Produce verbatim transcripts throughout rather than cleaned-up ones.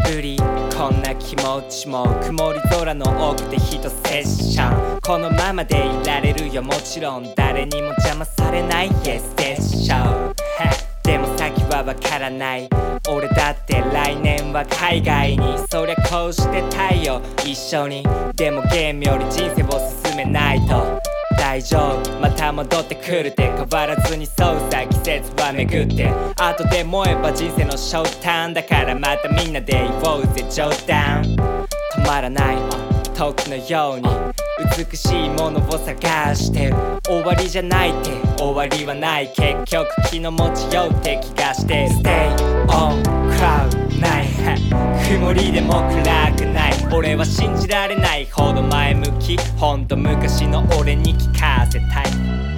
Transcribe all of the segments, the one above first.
ぶりこんな気持ちも曇り空の奥で一セッションこのままでいられるよもちろん誰にも邪魔されない Yes セッションでも先はわからない俺だって来年は海外にそりゃこうして太陽一緒にでもゲームより人生を進めないと大丈夫また戻ってくるって変わらずにそうさ季節は巡って後で燃えば人生のショータイムだからまたみんなで言おうぜ冗談止まらない遠くのように美しいものを探して終わりじゃないって終わりはない結局気の持ちようって気がして Stay on cloud nine 曇りでも暗くない俺は信じられないほど前向きほんと昔の俺に聞かせたい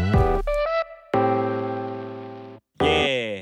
Yeah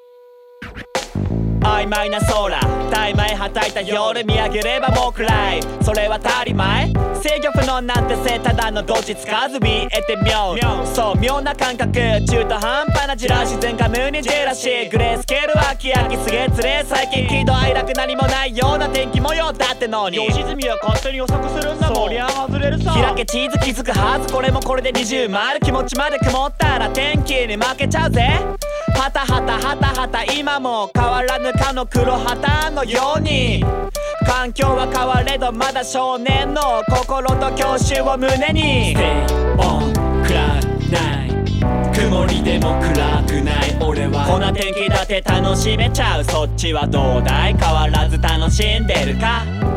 曖昧な空大枚はたいた夜見上げればもう暗いそれは当たり前制御不能なんてせただのどっちつかず見えて妙そう妙な感覚中途半端なじらし全カムにジェラシーグレースケール飽き飽きすげえつれ最近喜怒哀楽何もないような天気模様だってのに良純は勝手に予測するんだもんそりゃ外れるさ開けチーズ気づくはずこれもこれで二重丸気持ちまで曇ったら天気に負けちゃうぜはたはたはたはた今も変わらぬかの黒旗のように環境は変われどまだ少年の心と郷愁を胸に Stay on cloud nine 曇りでも暗くない俺はこんな天気だって楽しめちゃうそっちはどうだい変わらず楽しんでるか